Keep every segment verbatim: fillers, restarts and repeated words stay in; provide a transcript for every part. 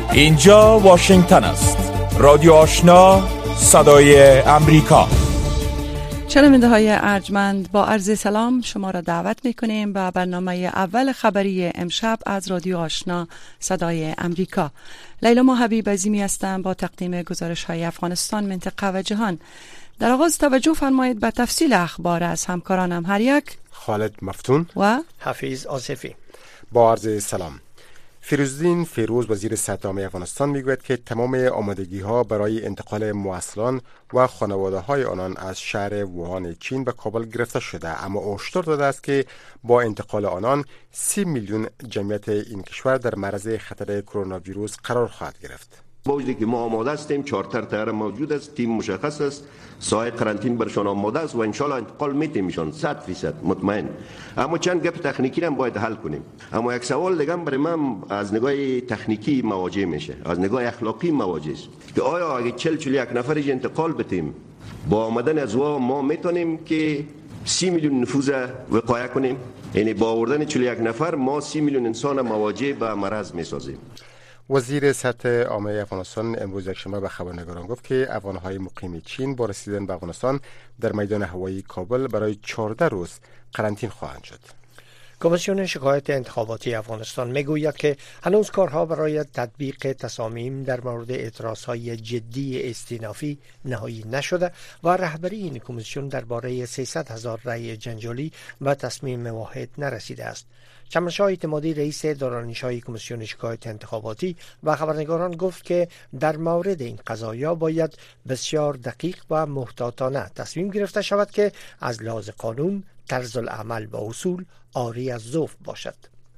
اینجا واشنگتن است. رادیو آشنا، صدای امریکا. شنونده های ارجمند، با عرض سلام شما را دعوت میکنیم به برنامه اول خبری امشب از رادیو آشنا صدای امریکا. لیلا محبیب عظیمی هستم با تقدیم گزارش های افغانستان، منطقه و جهان. در آغاز توجه فرمایید به تفصیل اخبار از همکارانم. هر یک خالد مفتون و حفیظ آصفی. با عرض سلام. فیروزدین فیروز وزیر صحت عامه افغانستان میگوید که تمام آمادگی ها برای انتقال مواصلان و خانواده های آنان از شهر ووهان چین به کابل گرفته شده، اما هشدار داده است که با انتقال آنان سی میلیون جمعیت این کشور در معرض خطر کرونا ویروس قرار خواهد گرفت. با وجودی که ما آماده هستیم، چارتر تیار موجود است، تیم مشخص است، ساحه قرنطینه برشان آماده است و ان شاء الله انتقال میتیم میشن صد درصد مطمئن. اما چند گپ تکنیکی هم باید حل کنیم. اما یک سوال دیگه برای من از نگاه تکنیکی مواجه میشه، از نگاه اخلاقی مواجه است که آیا اگه چهل چهل یک نفرش انتقال بدیم، با آمدن از وا ما میتونیم که سی میلیون نفوذ وقایع کنیم؟ یعنی با آوردن چهل یک نفر ما سی میلیون انسان مواجه به مرض میسازیم. وزیر صحت عامه افغانستان امروز یکشنبه به خبرنگاران گفت که افغان‌های مقیم چین با رسیدن به افغانستان در میدان هوایی کابل برای چهارده روز قرنطینه خواهند شد. کمیسیون شکایت انتخاباتی افغانستان میگوید که هنوز کارها برای تطبیق تصامیم در مورد اعتراضهای جدی استینافی نهایی نشده و رهبری این کمیسیون درباره سیصد هزار رأی جنجالی و تصمیم واحد نرسیده است. چمنشاه اعتمادی رئیس دارالانشای کمیسیون شکایت انتخاباتی و خبرنگاران گفت که در مورد این قضایا باید بسیار دقیق و محتاطانه تصمیم گرفته شود که از لحاظ قانون طرز العمل و اصول عاری از ضعف باشد.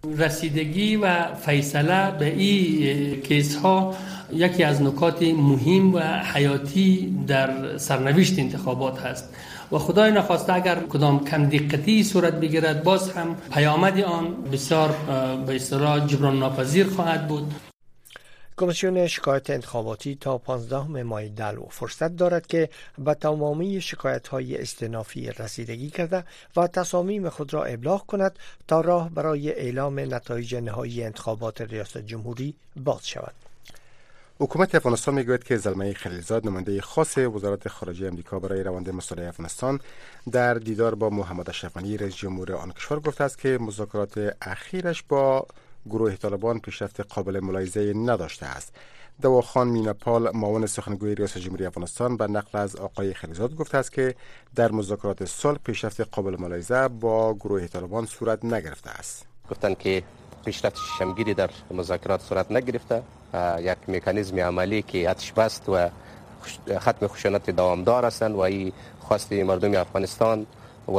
رسیدگی و فیصله به این کیس ها یکی از نکات مهم و حیاتی در سرنوشت انتخابات هست و خدای نخواسته اگر کدام کم دقتی صورت بگیرد باز هم پیامد آن بسیار به اصطلاح جبران ناپذیر خواهد بود. کمیسیون شکایت انتخاباتی تا پانزدهم ماه دلو فرصت دارد که به تمامی شکایت‌های استینافی رسیدگی کرده و تصامیم خود را ابلاغ کند تا راه برای اعلام نتایج نهایی انتخابات ریاست جمهوری باز شود. حکومت افغانستان میگوید که زلمه خلیلزاد نماینده خاص وزارت خارجه امریکا برای روند مسئله افغانستان در دیدار با محمد اشرف غنی رئیس جمهور آن کشور گفته است که مذاکرات اخیرش با گروه طالبان پیشرفت قابل ملاحظه نداشته است. دواخان میناپال معاون سخنگوی ریاست جمهوری افغانستان به نقل از آقای خلیلزاد گفته است که در مذاکرات صلح پیشرفت قابل ملاحظه با گروه طالبان صورت نگرفته است. گفتن که پیشرفت شمگیری در مذاکرات صورت نگرفته، یک مکانیزم عملی که آتش بست و ختم خشونت دوامدار هستند و این خواست مردم افغانستان و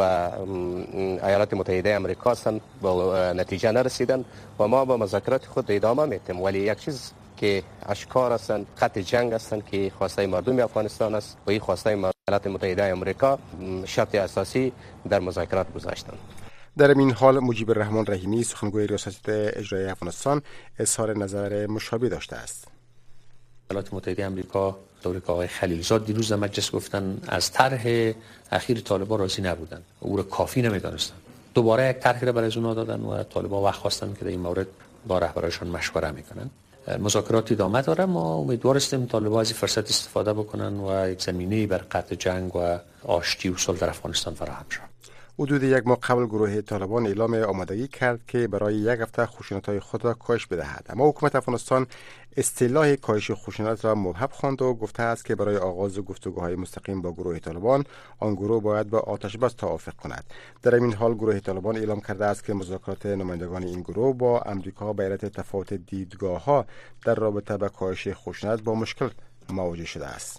ایالات متحده آمریکا هستند با نتیجه نرسیدن و ما با مذاکرات خود ادامه میتیم، ولی یک چیز که اشکار هستند خط جنگ هستند که خواسته مردم افغانستان است و این خواسته ایالات متحده آمریکا شرط اساسی در مذاکرات گذاشتند. در این حال مجیب الرحمن رحیمی سخنگوی ریاست اجرایی افغانستان اظهار نظر مشابه داشته است. ایالات متحده آمریکا طوری که آقای خلیلزاد دیروز در مجلس گفتن از طرح اخیر طالبان راضی نبودن، او را کافی نمی‌دانستند. دوباره یک طرحی را برای از اونها دادن و طالبان وقت خواستن که در این مورد با رهبرانشان مشوره میکنن. مذاکرات ادامه داره، ما امیدوار هستیم طالبان از این فرصت استفاده بکنن و یک زمینه بر قطع جنگ و آشتی و صلح در افغانستان فراهم شود. حدود یک ماه قبل گروه طالبان اعلام آمادگی کرد که برای یک هفته خشونت‌های خود را کاهش بدهد، اما حکومت افغانستان اصطلاح کاهش خشونت را مبهم خواند و گفته است که برای آغاز گفتگوهای مستقیم با گروه طالبان آن گروه باید با آتش بس توافق کند. در این حال گروه طالبان اعلام کرده است که مذاکرات نمایندگان این گروه با امریکا به علت تفاوت دیدگاه‌ها در رابطه با کاهش خشونت با مشکل مواجه شده است.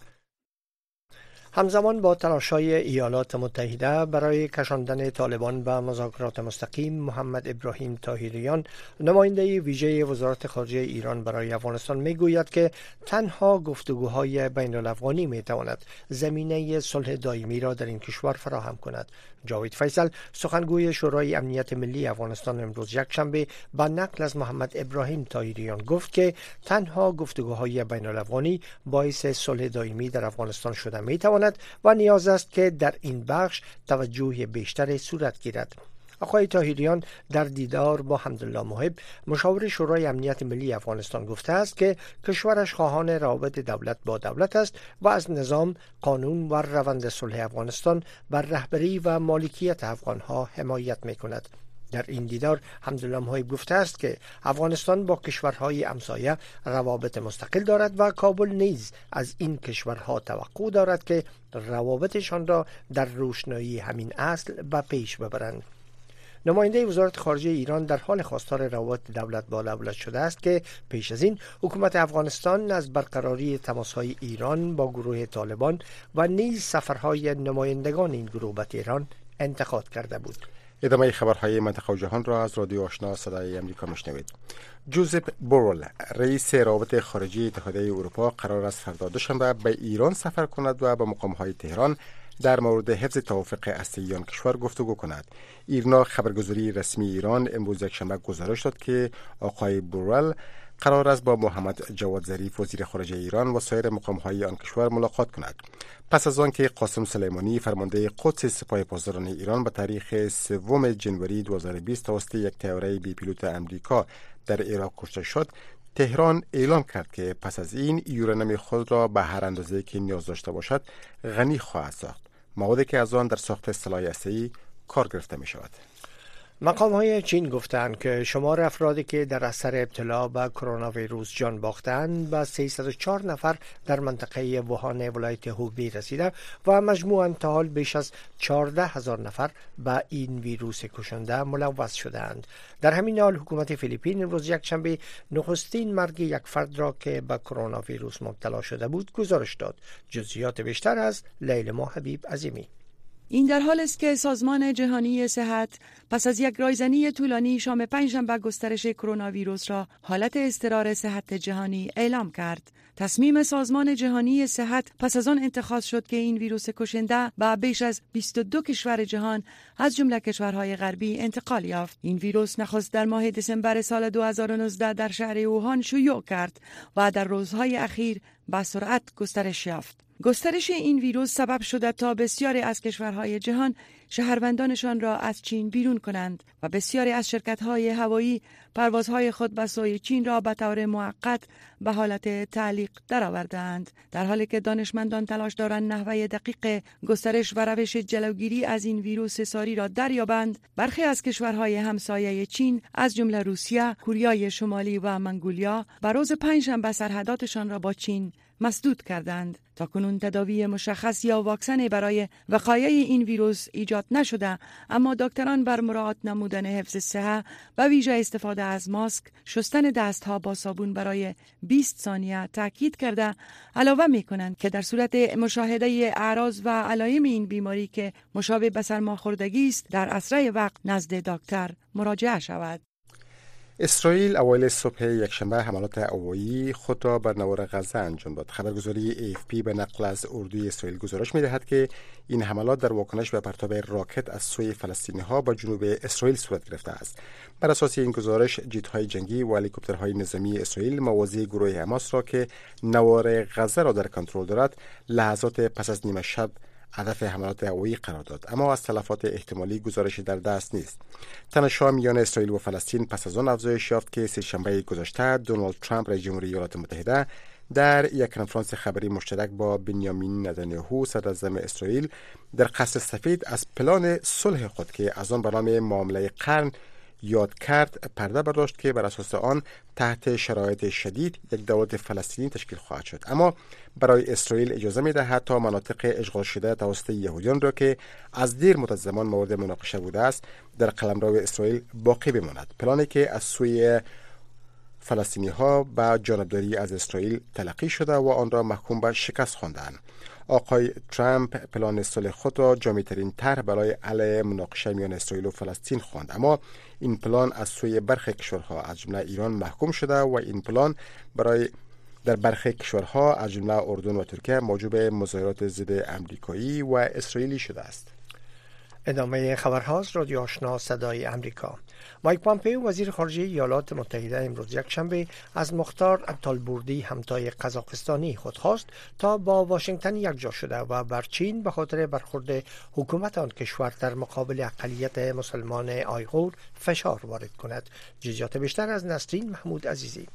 همزمان با تلاش‌های ایالات متحده برای کشاندن طالبان به مذاکرات مستقیم، محمد ابراهیم طاهریان نماینده ویژه وزارت خارجه ایران برای افغانستان میگوید که تنها گفتگوهای بین الافغانی میتواند زمینه صلح دائمی را در این کشور فراهم کند. جاوید فیصل سخنگوی شورای امنیت ملی افغانستان امروز یکشنبه با نقل از محمد ابراهیم طاهریان گفت که تنها گفتگوهای بین الافغانی باعث صلح دائمی در افغانستان شده میتواند و نیاز است که در این بخش توجه بیشتر صورت گیرد. آقای طاهریان در دیدار با حمدالله محب مشاور شورای امنیت ملی افغانستان گفته است که کشورش خواهان روابط دولت با دولت است و از نظام، قانون و روند صلح افغانستان بر رهبری و مالکیت افغانها حمایت می‌کند. در این دیدار حمدالله محب گفته است که افغانستان با کشورهای همسایه روابط مستقل دارد و کابل نیز از این کشورها توقع دارد که روابطشان را در روشنایی همین اصل به پیش ببرند. نماینده وزارت خارجه ایران در حال خواستار روابط دولت با دولت شده است که پیش از این حکومت افغانستان از برقراری تماس‌های ایران با گروه طالبان و نیز سفرهای نمایندگان این گروه به تهران انتقاد کرده بود. ادامه خبرهای منطقه و جهان را از رادیو آشنا صدای امریکا میشنوید. جوزپ بورل، رئیس روابط خارجی اتحادیه اروپا، قرار است فردا دوشنبه به ایران سفر کند و با مقام‌های تهران در مورد حفظ توافق هسته‌ای آن کشور گفتگو کند. ایرنا خبرگزاری رسمی ایران امروز یکشنبه گزارش داد که آقای بورل قرار است با محمد جواد ظریف وزیر خارجه ایران و سایر مقام‌های آن کشور ملاقات کند. پس از آنکه قاسم سلیمانی فرمانده قدس سپاه پاسداران ایران به تاریخ سوم ژانویه دو هزار و بیست توسط یک طیاره بی پیلوت امریکا در عراق کشته شد، تهران اعلام کرد که پس از این یورانیم خود را به هر اندازه که نیاز داشته باشد غنی خواهد ساخت، موادی که از آن در ساخت سلاح هسته‌ای کار گرفته می شود. مقام های چین گفتند که شمار افرادی که در اثر ابتلا به کرونا ویروس جان باختند به سیصد و چهار نفر در منطقه ووهان ولایت هوبی رسیده و مجموعاً تا حال بیش از چهارده هزار نفر به این ویروس کشنده ملوث شدند. در همین حال حکومت فیلیپین امروز یکشنبه نخستین مرگ یک فرد را که به کرونا ویروس مبتلا شده بود گزارش داد. جزئیات بیشتر از لیلما حبیب عظیمی. این در حال است که سازمان جهانی صحت پس از یک رایزنی طولانی شام پنجشنبه گسترش کرونا ویروس را حالت اضطرار صحت جهانی اعلام کرد. تصمیم سازمان جهانی صحت پس از آن اتخاذ شد که این ویروس کشنده به بیش از بیست و دو کشور جهان از جمله کشورهای غربی انتقال یافت. این ویروس نخست در ماه دسامبر سال دو هزار و نوزده در شهر ووهان شیوع کرد و در روزهای اخیر به سرعت گسترش یافت. گسترش این ویروس سبب شده تا بسیاری از کشورهای جهان شهروندانشان را از چین بیرون کنند و بسیاری از شرکت‌های هوایی پروازهای خود به سوی چین را به طور موقت به حالت تعلیق درآوردند. در حالی که دانشمندان تلاش دارند نحوه دقیق گسترش و روش جلوگیری از این ویروس ساری را دریابند، برخی از کشورهای همسایه چین از جمله روسیه، کره شمالی و منگولیا به روز پنجشنبه سرحداتشان را با چین مسدود کردند. تاکنون تداوی مشخص یا واکسن برای وقایع این ویروس ایجاد نشده، اما دکتران بر مراعات نمودن حفظ صحت و ویژه استفاده از ماسک، شستن دستها با صابون برای بیست ثانیه تاکید کرده علاوه می‌کنند که در صورت مشاهده اعراض و علائم این بیماری که مشابه به سرماخوردگی است در اسرع وقت نزد دکتر مراجعه شود. اسرائیل اوایل صبح یکشنبه حملات هوایی خود را بر نوار غزه انجام داد. خبرگزاری ای اف پی به نقل از اردوی اسرائیل گزارش می‌دهد که این حملات در واکنش به پرتاب راکت از سوی فلسطینی‌ها به جنوب اسرائیل صورت گرفته است. بر اساس این گزارش، جت‌های جنگی و هلیکوپترهای نظامی اسرائیل موازی گروه حماس را که نوار غزه را در کنترل دارد، لحظات پس از نیمه شب هدف حملات هوایی قرار داد، اما از تلفات احتمالی گزارش در دست نیست. تنش‌ها میان اسرائیل و فلسطین پس از آن افزایش یافت که سه‌شنبه گذشته دونالد ترامپ رئیس جمهوری ایالات متحده در یک کنفرانس خبری مشترک با بنیامین نتانیاهو صدراعظم اسرائیل در قصر سفید از پلان صلح خود که از آن به نام معامله قرن یاد کرد پرده برداشت که بر اساس آن تحت شرایط شدید یک دولت فلسطینی تشکیل خواهد شد، اما برای اسرائیل اجازه می‌دهد تا مناطق اشغال شده توسط یهودیان را که از دیر مدت زمان مورد مناقشه بوده است در قلمرو اسرائیل باقی بماند. پلانی که از سوی فلسطینی‌ها به جانبداری از اسرائیل تلقی شده و آن را محکوم به شکست خواندند. آقای ترامپ پلان صلح خود را جامع‌ترین طرح برای حل مناقشه میان اسرائیل و فلسطین خواند، اما این پلان از سوی برخی کشورها از جمله ایران محکوم شده و این پلان برای در برخی کشورها از جمله اردن و ترکیه موجب مظاهرات ضد آمریکایی و اسرائیلی شده است. ادامه خبرهاست. رادیو آشنا صدای امریکا. مایک پامپئو وزیر خارجه ایالات متحده امروز یکشنبه از مختار الطالبوردی همتای قزاقستانی خود خواست تا با واشنگتن یکجا شده و بر چین به خاطر برخورد حکومت آن کشور در مقابل اقلیت مسلمان آیغور فشار وارد کند. جزئیات بیشتر از نسرین محمود عزیزی.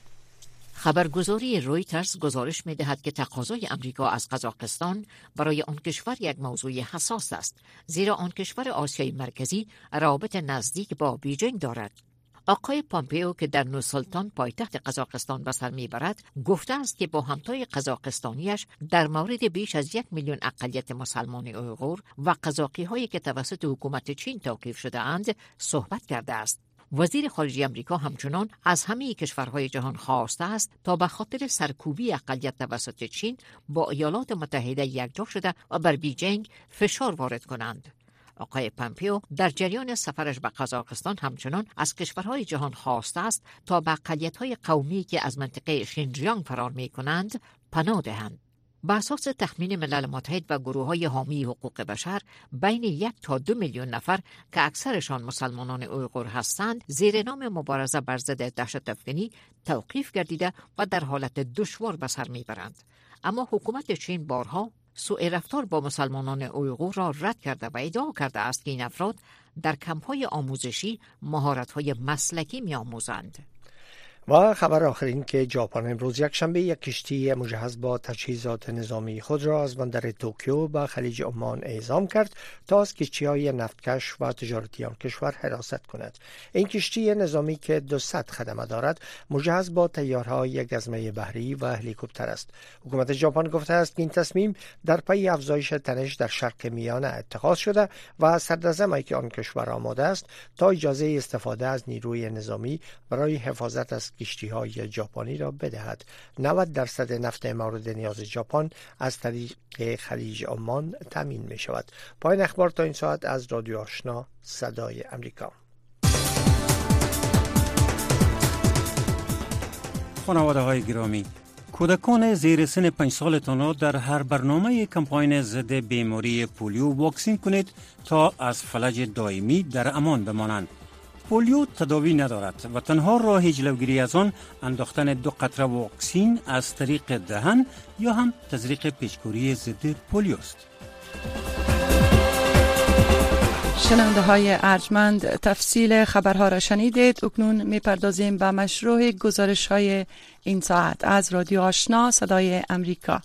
خبرگزاری رویترز گزارش می‌دهد که تقاضای امریکا از قزاقستان برای آن کشور یک موضوع حساس است، زیرا آن کشور آسیای مرکزی روابط نزدیک با بیجینگ دارد. آقای پامپئو که در نورسلطان پایتخت قزاقستان به سر میبرد گفته است که با همتای قزاقستانیش در مورد بیش از یک میلیون اقلیت مسلمان اویغور و قزاقی هایی که توسط حکومت چین توقیف شده اند صحبت کرده است. وزیر خارجه امریکا همچنان از همه کشورهای جهان خواسته است تا به خاطر سرکوبی اقلیت توسط چین با ایالات متحده یکجا شده و بر بیجینگ فشار وارد کنند. آقای پامپئو در جریان سفرش به قزاقستان همچنان از کشورهای جهان خواسته است تا به اقلیت‌های قومی که از منطقه شینجیانگ فرار می‌کنند پناه دهند. بر اساس تخمین ملل متحد و گروه‌های حامی حقوق بشر، بین یک تا دو میلیون نفر که اکثرشان مسلمانان اویغور هستند، زیر نام مبارزه بر ضد دهشت افکنی توقیف گردیده و در حالت دشوار به سر میبرند. اما حکومت چین بارها سوء رفتار با مسلمانان اویغور را رد کرده و ادعا کرده است که این افراد در کمپ‌های آموزشی مهارت‌های مسلکی می‌آموزند. و خبر آخر این که ژاپن امروز یکشنبه یک کشتی مجهز با تجهیزات نظامی خود را از بندر توکیو به خلیج عمان اعزام کرد تا از کشتی‌های نفتکش و تجارتی آن کشور حراست کند. این کشتی نظامی که دویست خدمه دارد مجهز با طیاره‌های گزمه بحری و هلیکوپتر است. حکومت ژاپن گفته است که این تصمیم در پی افزایش تنش در شرق میانه اتخاذ شده و صدراعظم که آن کشور آماده است تا اجازه استفاده از نیروی نظامی برای حفاظت از کشتی‌های ژاپنی را بدهد. نود درصد نفت مورد نیاز ژاپن از طریق خلیج عمان تامین می شود. پایان اخبار تا این ساعت از رادیو آشنا صدای امریکا. خانواده های گرامی، کودکان زیر سن پنج سالتان را در هر برنامه کمپاین ضد بیماری پولیو واکسین کنید تا از فلج دائمی در امان بمانند. پولیو تداوی ندارد و تنها راه جلوگیری از آن انداختن دو قطره واکسین از طریق دهن یا هم تزریق پیچکوری ضد پولیو است. شنونده های ارجمند، تفصیل خبرها را شنیدید. اکنون میپردازیم به مشروع گزارش های این ساعت از رادیو آشنا صدای امریکا.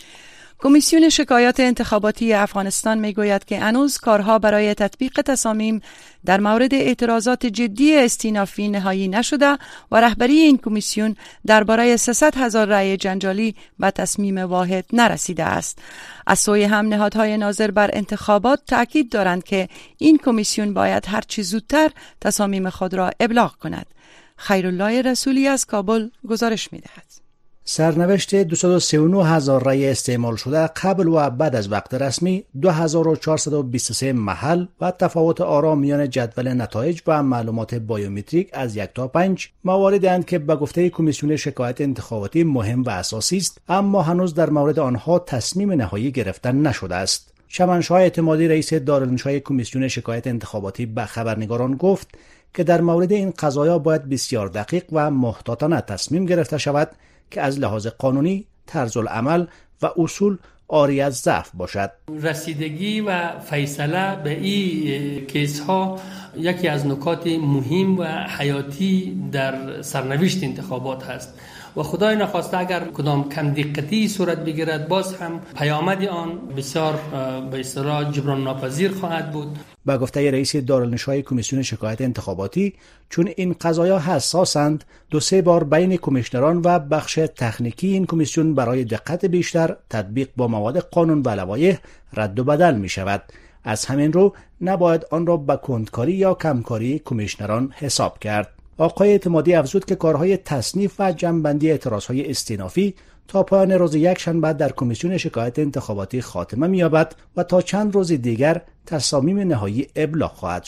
کمیسیون شکایات انتخاباتی افغانستان میگوید که هنوز کارها برای تطبیق تصامیم در مورد اعتراضات جدی استینافی نهایی نشده و رهبری این کمیسیون درباره سیصد هزار رأی جنجالی به تصمیم واحد نرسیده است. از سوی هم نهادهای ناظر بر انتخابات تأکید دارند که این کمیسیون باید هر چه زودتر تصامیم خود را ابلاغ کند. خیرالله رسولی از کابل گزارش می‌دهد. سرنوشت دویست و سی و نه هزار رای استعمال شده قبل و بعد از وقت رسمی، دو هزار و چهارصد و بیست و سه محل و تفاوت آرا میان جدول نتایج و معلومات بایومتریک از یک تا پنج مواردی اند که به گفته کمیسیون شکایت انتخاباتی مهم و اساسی است، اما هنوز در مورد آنها تصمیم نهایی گرفته نشده است. شمنشاه اعتمادی رئیس دارالانشای کمیسیون شکایت انتخاباتی به خبرنگاران گفت که در مورد این قضایا باید بسیار دقیق و محتاطانه تصمیم گرفته شود که از لحاظ قانونی، طرز العمل و اصول عاری از ضعف باشد. رسیدگی و فیصله به این کیس ها یکی از نکات مهم و حیاتی در سرنوشت انتخابات هست و خدای نخواسته اگر کدام کم دقتی صورت بگیرد باز هم پیامد آن بسیار به اصطلاح جبران ناپذیر خواهد بود. با گفته رئیس دارالانشای کمیسیون شکایت انتخاباتی، چون این قضایا حساسند، دو سه بار بین کمیشنران و بخش تکنیکی این کمیسیون برای دقت بیشتر تطبیق با مواد قانون و لوایح رد و بدل می شود. از همین رو نباید آن را به کندکاری یا کمکاری کمیشنران حساب کرد. آقای اعتمادی افزود که کارهای تصنیف و جمع‌بندی اعتراضهای استینافی تا پایان روز یکشنبه در کمیسیون شکایت انتخاباتی خاتمه می‌یابد و تا چند روز دیگر تصامیم نهایی ابلاغ خواهد شد.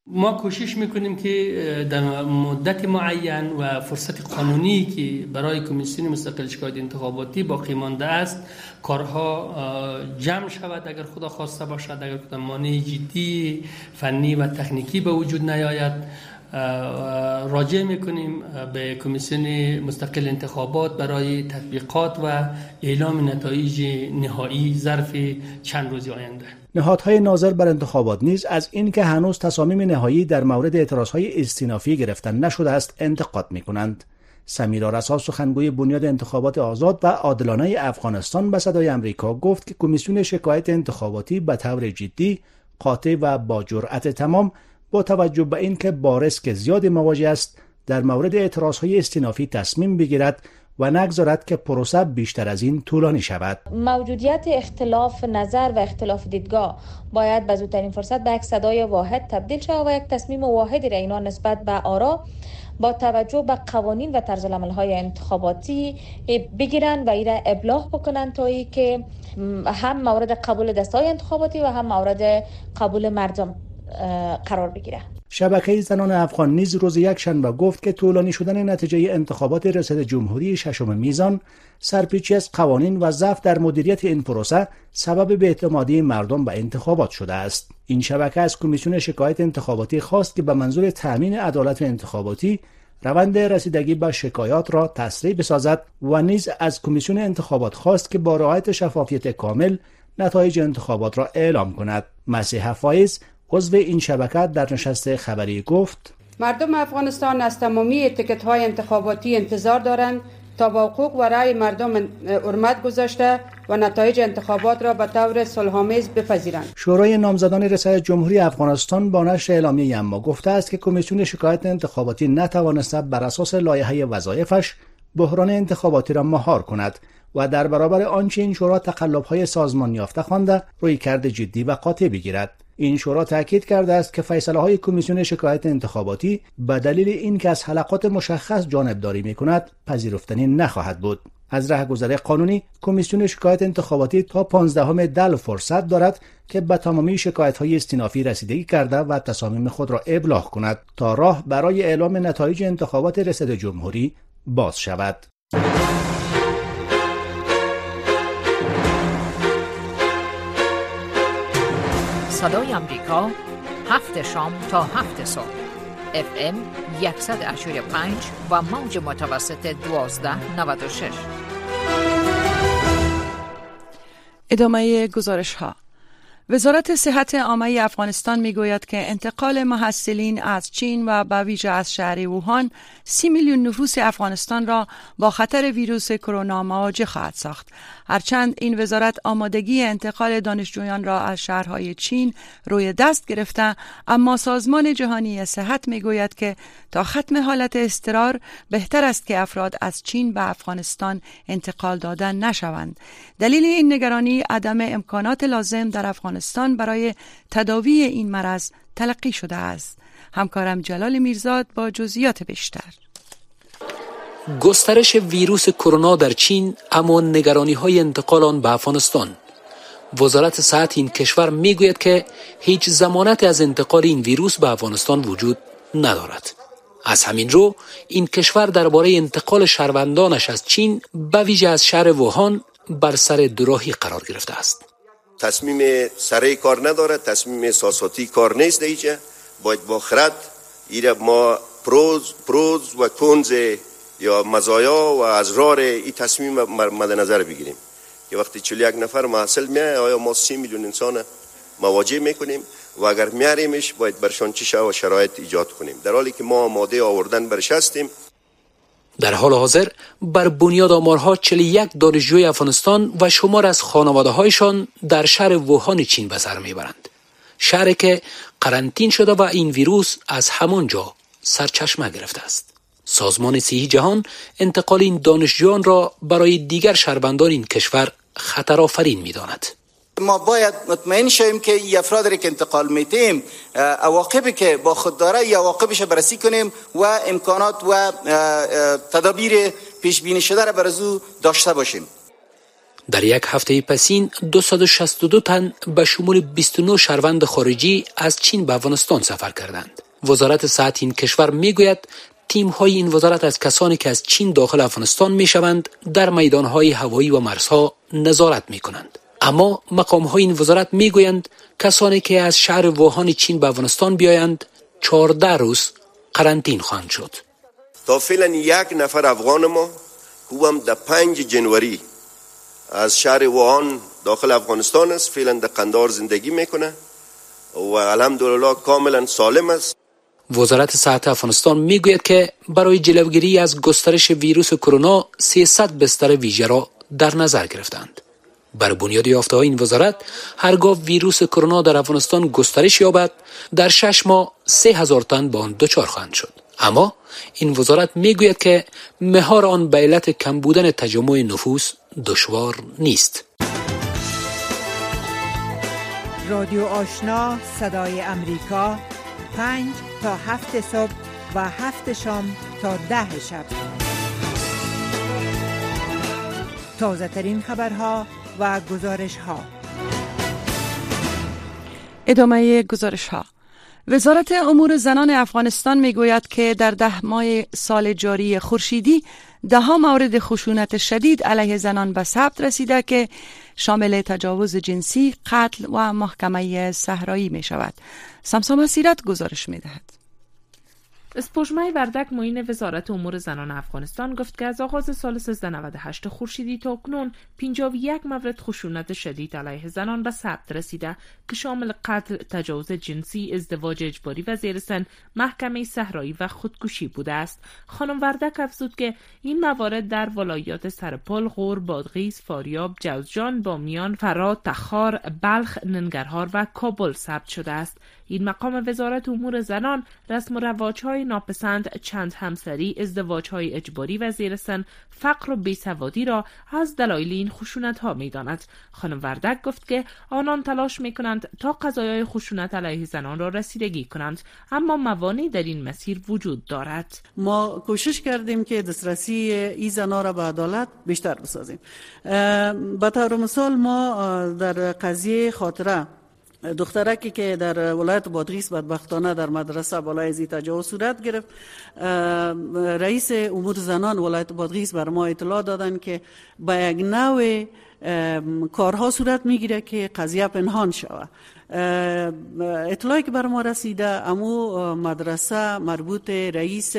ما کوشش میکنیم که در مدت معین و فرصت قانونی که برای کمیسیون مستقل شکایت انتخاباتی باقی مانده است کارها جمع شود اگر خدا خواسته باشد، اگر کدام مانع جدی فنی و تکنیکی به وجود نیاید. راجع میکنیم به کمیسیون مستقل انتخابات برای تطبیقات و اعلام نتایج نهایی ظرف چند روز آینده. نهادهای ناظر بر انتخابات نیز از اینکه هنوز تصامیم نهایی در مورد اعتراضهای استینافی گرفتن نشده است انتقاد میکنند. سمیرا رسا سخنگوی بنیاد انتخابات آزاد و عادلانه افغانستان به صدای آمریکا گفت که کمیسیون شکایت انتخاباتی به طور جدی، قاطع و با جرأت تمام با توجه به اینکه با ریسک زیاد مواجه است در مورد اعتراضهای استینافی تصمیم بگیرد و نگذارد که پروسه بیشتر از این طولانی شود. موجودیت اختلاف نظر و اختلاف دیدگاه باید به زودترین فرصت به یک صدای واحد تبدیل شود و یک تصمیم واحدی را اینا نسبت به آرا با توجه به قوانین و طرز العمل‌های انتخاباتی بگیرن و اینا ابلاغ بکنن تا ای که هم مورد قبول دسته‌های انتخاباتی و هم مورد قبول مردم قرار بگیره. شبکه زنان افغان نیز روز یک شنبه گفت که طولانی شدن نتیجه انتخابات ریاست جمهوری ششم میزان سرپیچی از قوانین و ضعف در مدیریت این پروسه سبب بی‌اعتمادی مردم به انتخابات شده است. این شبکه از کمیسیون شکایت انتخاباتی خواست که به منظور تامین عدالت انتخاباتی روند رسیدگی به شکایات را تسریع بسازد و نیز از کمیسیون انتخابات خواست که با رعایت شفافیت کامل نتایج انتخابات را اعلام کند. مسیح فایز عضو این شبکه در نشست خبری گفت مردم افغانستان از تمامی تیکت‌های انتخاباتی انتظار دارند تا با حقوق و رأی مردم حرمت گذاشته و نتایج انتخابات را به طور صلح‌آمیز بپذیرند. شورای نامزدان ریاست جمهوری افغانستان با نشر اعلامیه یما گفته است که کمیسیون شکایت انتخاباتی نتوانسته بر اساس لایحه وظایفش بحران انتخاباتی را مهار کند و در برابر آنچه این شورا تقلب‌های سازمان یافته خوانده رویکرد جدی و قاطع بگیرد. این شورا تاکید کرده است که فیصله‌های کمیسیون شکایت انتخاباتی به دلیل اینکه از حلقات مشخص جانبداری می‌کند پذیرفتنی نخواهد بود. از راهگذر قانونی کمیسیون شکایت انتخاباتی تا پانزدهم دی فرصت دارد که به تمامی شکایت‌های استینافی رسیدگی کرده و تصامیم خود را ابلاغ کند تا راه برای اعلام نتایج انتخابات ریاست جمهوری باز شود. صدای آمریکا هفت شام تا هفت صبح اف ام صد و هشتاد و پنج و موج متوسط دوازده نود و شش. ادامه گزارش ها. وزارت صحت عامه افغانستان میگوید که انتقال محصلین از چین و به ویژه از شهر ووهان سی میلیون نفوس افغانستان را با خطر ویروس کرونا مواجه خواهد ساخت. هرچند این وزارت آمادگی انتقال دانشجویان را از شهرهای چین روی دست گرفته، اما سازمان جهانی صحت میگوید که تا ختم حالت اضطرار بهتر است که افراد از چین به افغانستان انتقال داده نشوند. دلیل این نگرانی عدم امکانات لازم در افغانستان برای تداوی این مرض تلقی شده است. همکارم جلال میرزاد با جزئیات بیشتر. گسترش ویروس کرونا در چین اما نگرانی‌های انتقال آن به افغانستان. وزارت صحت این کشور میگوید که هیچ ضمانتی از انتقال این ویروس به افغانستان وجود ندارد. از همین رو این کشور درباره انتقال شهروندانش از چین به ویژه از شهر ووهان بر سر دوراهی قرار گرفته است. تصمیم سریع کار ندارد، تصمیم احساساتی کار نیست. دیگه باید با خرد ایره ما پروز پروز و کنز یا مزایا و اضرار این تصمیم مد نظر بگیریم که وقتی چهل و یک نفر محصل میای آیا ما سی میلیون انسان مواجه میکنیم و اگر میاریمش باید برشان چه و شرایط ایجاد کنیم، در حالی که ما آماده آوردن برش هستیم. در حال حاضر بر بنیاد آمارها چهل و یک دانشجوی افغانستان و شمار از خانواده‌هایشان در شهر ووهان چین به سر میبرند، شهری که قرنطین شده و این ویروس از همانجا سرچشمه گرفته است. سازمان صحی جهان انتقال این دانشجویان را برای دیگر شهروندان این کشور خطرآفرین می‌داند. ما باید مطمئن شویم که این افراد را که انتقال میتیم عواقبی که با خود داره یا عواقبش بررسی کنیم و امکانات و تدابیر پیش بینی شده را بر از او داشته باشیم. در یک هفته پسین دویست و شصت و دو تن به شمول بیست و نه شهروند خارجی از چین به افغانستان سفر کردند. وزارت صحت این کشور میگوید تیم های این وزارت از کسانی که از چین داخل افغانستان می شوند در میدان های هوایی و مرزها نظارت می کنند. اما مقام های این وزارت می گویند کسانی که از شهر ووهان چین به افغانستان بیایند چهارده روز قرنطین خواهند شد. تا فعلا یک نفر افغان ما او هم در پنج جنوری از شهر ووهان داخل افغانستان است، فعلا در قندهار زندگی میکنه و الحمدلله کاملا سالم است. وزارت صحت افغانستان میگوید که برای جلوگیری از گسترش ویروس کرونا سیصد بستر ویژه را در نظر گرفتند. بر بنیاد یافته‌های این وزارت هرگاه ویروس کرونا در افغانستان گسترش یابد در شش ماه سه هزار تن به آن دچار خواهند شد. اما این وزارت میگوید که مهار آن به علت کم بودن تجمع نفوس دشوار نیست. رادیو آشنا صدای امریکا، پنج تا هفت صبح و هفت شام تا ده شب. تازه ترین خبرها و گزارش ها. ادامه گزارش ها. وزارت امور زنان افغانستان میگوید که در ده ماه سال جاری خورشیدی ده ها مورد خشونت شدید علیه زنان به ثبت رسیده که شامل تجاوز جنسی، قتل و محکمه صحرایی می شود. سمسا مسیرت گزارش می دهد. اسپوژمای وردک معین وزارت امور زنان افغانستان گفت که از آغاز سال سیزده نود و هشت خورشیدی تا اکنون پنجاه و یک مورد خشونت شدید علیه زنان به ثبت رسیده که شامل قتل، تجاوز جنسی، ازدواج اجباری و زیر سن، محکمه صحرایی و خودکشی بوده است. خانم وردک افزود که این موارد در ولایات سرپل، غور، بادغیس، فاریاب، جوزجان، بامیان، فرات، تخار، بلخ، ننگرهار و کابل ثبت شده است. این مقام وزارت امور زنان رسم و رواج‌های ناپسند، چند همسری، ازدواج‌های اجباری و زیر سن، فقر و بیسوادی را از دلایل این خشونت‌ها می‌داند. خانم وردک گفت که آنان تلاش می‌کنند تا قضایای خشونت علیه زنان را رسیدگی کنند، اما موانعی در این مسیر وجود دارد. ما کوشش کردیم که دسترسی این زنان را به عدالت بیشتر بسازیم. به طور مثال ما در قضیه خاطره دخترکی که در ولایت بادغیس بدبختانه در مدرسه بالای زی تجاوز صورت گرفت، رئیس امور زنان ولایت بادغیس بر ما اطلاع دادن که با یک نوع کارها صورت میگیره که قضیه پنهان شود. اطلاعی که بر ما رسیده امو مدرسه مربوط رئیس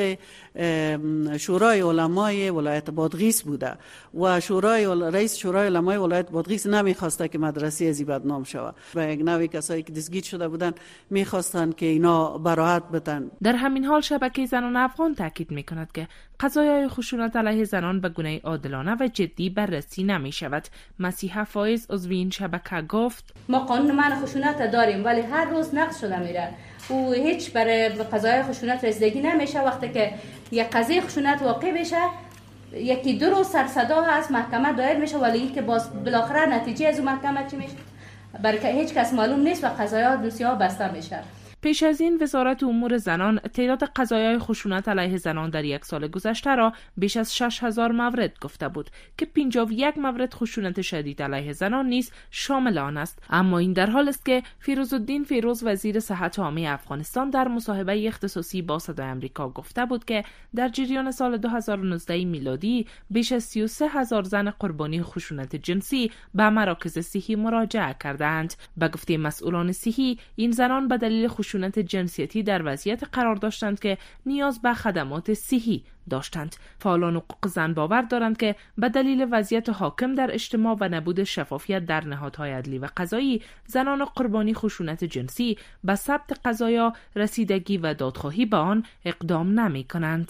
شورای علمای ولایت بادغیس بوده و شورای رئیس شورای علمای ولایت بادغیس نمیخواسته که مدرسه ازی بدنام شود و یک نوع کسایی که دستگیر شده بودن میخواستن که اینا براحت بتن. در همین حال شبکه زنان افغان تاکید میکند که قضایای خشونت علیه زنان به گونه عادلانه و جدی بررسی نمی شود. مسیحه فایز عضو این شبکه گفت ما قانون منع خشونت داریم ولی هر روز نقض شده میره و هیچ برای قضایای خشونت رسیدگی نمیشه. وقتی که یک قضیه خشونت واقع بشه یکی دو روز سر صدا از محکمه دایر میشه ولی که باز بالاخره نتیجه از اون محکمه چی میشه برای هیچ کس معلوم نیست و قضایا دوسیه ها بسته میشه. پیش از این وزارت امور زنان تعداد قضایای خشونت علیه زنان در یک سال گذشته را بیش از شش هزار مورد گفته بود که پنجاه و یک مورد خشونت شدید علیه زنان نیز شامل آن است. اما این در حال است که فیروزالدین فیروز وزیر صحت عامه افغانستان در مصاحبه اختصاصی با صدای آمریکا گفته بود که در جریان سال دو هزار و نوزده میلادی بیش از سی و سه هزار زن قربانی خشونت جنسی به مراکز صحی مراجعه کردند. به گفته مسئولان صحی این زنان به دلیل خشونت جنسیتی در وضعیت قرار داشتند که نیاز به خدمات صحی داشتند. فعالان حقوق زن باور دارند که به دلیل وضعیت حاکم در اجتماع و نبود شفافیت در نهادهای عدلی و قضایی زنان قربانی خشونت جنسی به ثبت قضایا، رسیدگی و دادخواهی به آن اقدام نمی کنند.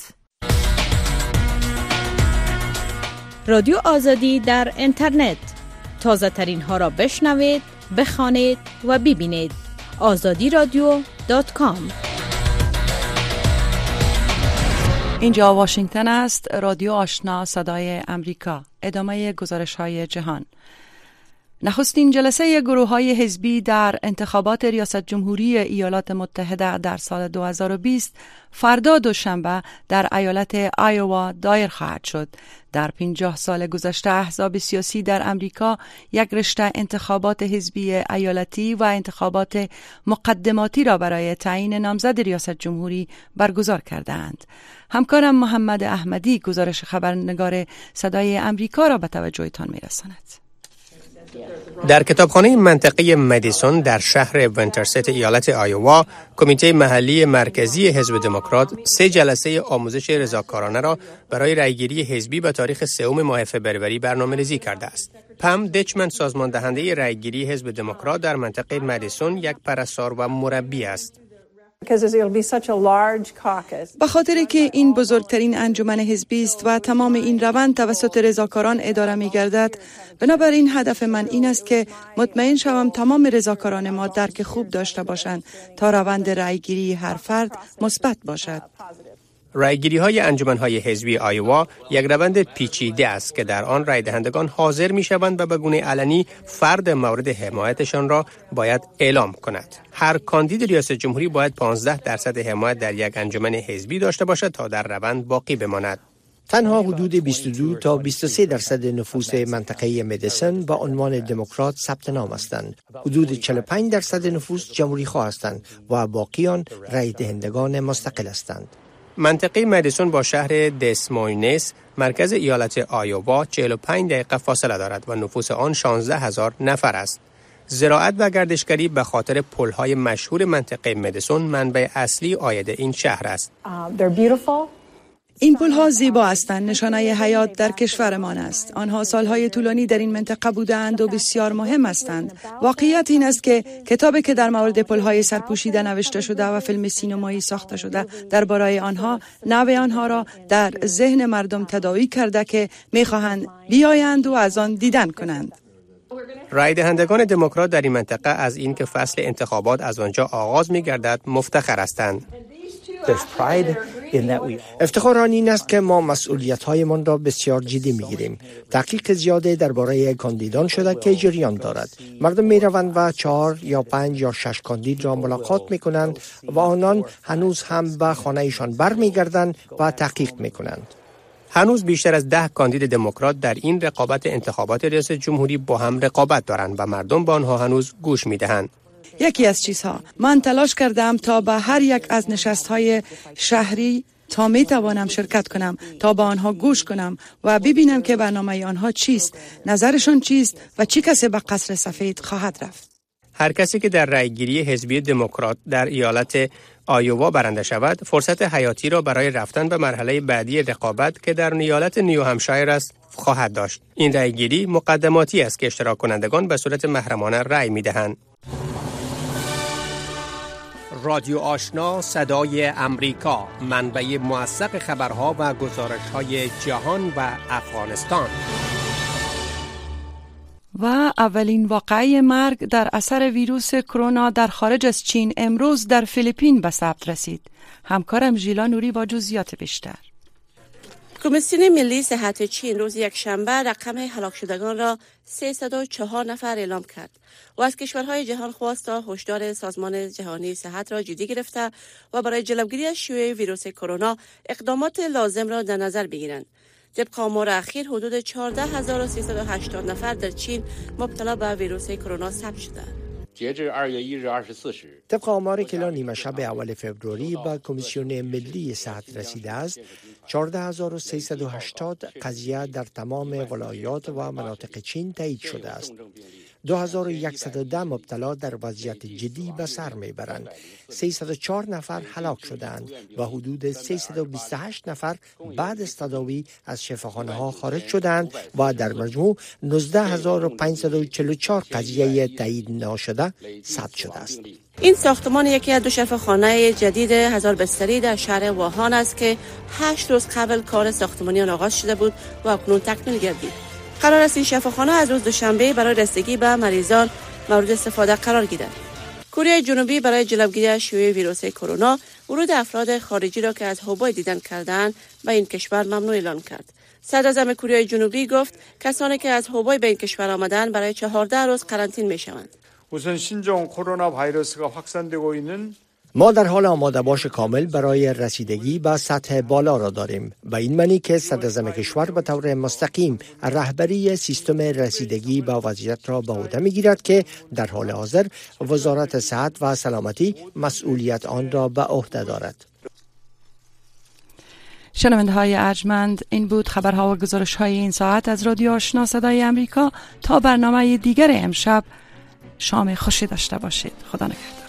رادیو آزادی در اینترنت، تازه ترین ها را بشنوید، بخوانید و ببینید. آزادی رادیو دات کام. اینجا واشنگتن است، رادیو آشنا صدای امریکا. ادامه گزارش های جهان. نخستین جلسه گروه‌های حزبی در انتخابات ریاست جمهوری ایالات متحده در سال دو هزار و بیست فردا دوشنبه در ایالت آیووا دایر خواهد شد. در پنجاه سال گذشته احزاب سیاسی در امریکا یک رشته انتخابات حزبی ایالتی و انتخابات مقدماتی را برای تعیین نامزد ریاست جمهوری برگزار کردند. همکارم محمد احمدی گزارش خبرنگار صدای امریکا را به توجهتان می‌رساند. در کتابخانه منطقه مدیسون در شهر ونترست ایالت آیووا، کمیته محلی مرکزی حزب دموکرات سه جلسه آموزش رضاکارانه را برای رأیگیری حزبی به تاریخ سوم ماه فوریه برنامه‌ریزی کرده است. پم دچمن، سازمان دهنده رأیگیری حزب دموکرات در منطقه مدیسون، یک پرستار و مربی است. به خاطر که این بزرگترین انجمن حزبی است و تمام این روند توسط رضاکاران اداره می گردد، بنابراین هدف من این است که مطمئن شوم تمام رضاکاران ما درک خوب داشته باشند تا روند رأیگیری هر فرد مثبت باشد. رأیگیری های انجمن های حزبی آیووا یک روند پیچیده است که در آن رای دهندگان حاضر می شوند و به گونه علنی فرد مورد حمایتشان را باید اعلام کند. هر کاندید ریاست جمهوری باید پانزده درصد حمایت در یک انجمن حزبی داشته باشد تا در روند باقی بماند. تنها حدود بیست و دو تا بیست و سه درصد نفوس منطقه مدیسون با عنوان دموکرات ثبت نام هستند. حدود چهل و پنج درصد نفوس جمهوری خواه هستند و باقیان رای دهندگان مستقل هستند. منطقه مدیسون با شهر دس موینس مرکز ایالت آیووا چهل و پنج دقیقه فاصله دارد و نفوس آن شانزده هزار نفر است. زراعت و گردشگری به خاطر پل‌های مشهور منطقه مدیسون منبع اصلی عاید این شهر است. این پل‌ها زیبا هستند، نشانه حیات در کشورمان است. آنها سالهای طولانی در این منطقه بودند و بسیار مهم هستند. واقعیت این است که کتابی که در مورد پل‌های سرپوشیده نوشته شده و فیلم سینمایی ساخته شده درباره آنها، نوع آنها را در ذهن مردم تداعی کرده که می‌خواهند بیایند و از آن دیدن کنند. رای دهندگان دموکرات در این منطقه از اینکه فصل انتخابات از آنجا آغاز می‌گردد مفتخر هستند. افتخار آن این است که ما مسئولیت‌هایمان را بسیار جدی می‌گیریم. تحقیق زیاده درباره کاندیدان شده که جریان دارد. مردم می‌روند و چهار یا پنج یا شش کاندید را ملاقات می‌کنند و آنان هنوز هم به خانه‌شان برمیگردند و تحقیق می‌کنند. هنوز بیشتر از ده کاندید دموکرات در این رقابت انتخابات ریاست جمهوری با هم رقابت دارند و مردم به آنها هنوز گوش می‌دهند. یکی از چیزها من تلاش کردم تا به هر یک از نشست‌های شهری تا می توانم شرکت کنم، تا به آنها گوش کنم و ببینم که برنامه آنها چیست، نظرشان چیست و چی کسی به قصر سفید خواهد رفت. هر کسی که در رأیگیری حزبی دموکرات در ایالت آیووا برنده شود، فرصت حیاتی را برای رفتن به مرحله بعدی رقابت که در ایالت نیو همشایر است خواهد داشت. این رأیگیری مقدماتی است که اشتراک کنندگان به صورت محرمانه رأی می‌دهند. رادیو آشنا صدای امریکا، منبع موثق خبرها و گزارش‌های جهان و افغانستان. و اولین واقعه مرگ در اثر ویروس کرونا در خارج از چین امروز در فیلیپین به ثبت رسید. همکارم ژیلا نوری با جزئیات بیشتر. کمیسیون ملی صحت چین روز یکشنبه رقم هلاک شدگان را سیصد و چهار نفر اعلام کرد و از کشورهای جهان خواست تا هشدار سازمان جهانی صحت را جدی گرفته و برای جلوگیری از شیوع ویروس کرونا اقدامات لازم را در نظر بگیرند. طبق آمار اخیر حدود چهارده هزار و سیصد و هشتاد نفر در چین مبتلا به ویروس کرونا ثبت شدند. طبق آمار که نیمه شب اول فوریه به کمیسیون ملی صحت رسیده است، چهارده هزار و سیصد و هشتاد قضیه در تمام ولایات و مناطق چین تایید شده است. دو هزار و صد و ده مبتلا در وضعیت جدی به سر میبرند. سیصد و چهار نفر هلاک شدند و حدود سیصد و بیست و هشت نفر بعد از تداوی از شفاخانه ها خارج شدند و در مجموع نوزده هزار و پانصد و چهل و چهار قضیه تایید ناشده ثبت شده است. این ساختمان یکی از دو شفاخانه جدید هزار بستری در شهر ووهان است که هشت روز قبل کار ساختمانی آغاز شده بود و اکنون تکمیل گردید. قرار است این شفاخانه از روز دوشنبه برای رسیدگی به مریضان مورد استفاده قرار گیرد. کره جنوبی برای جلوگیری از شیوع ویروس کرونا ورود افراد خارجی را که از هوبای دیدن کردند به این کشور ممنوع اعلام کرد. صدر اعظم کره جنوبی گفت کسانی که از هوبای به این کشور آمدن برای چهارده روز قرنطینه میشوند. 우선 신종 코로나 바이러스가 확산되고 있는 ما در حال آماده باش کامل برای رسیدگی به سطح بالا را داریم. به این معنی که صدراعظم کشور به طور مستقیم رهبری سیستم رسیدگی به وضعیت را به عهده میگیرد که در حال حاضر وزارت صحت و سلامتی مسئولیت آن را به عهده دارد. شنونده های ارجمند، این بود خبرها و گزارش های این ساعت از رادیو آشنا صدای امریکا. تا برنامه دیگر امشب شام خوشی داشته باشید. خدا نگهدار.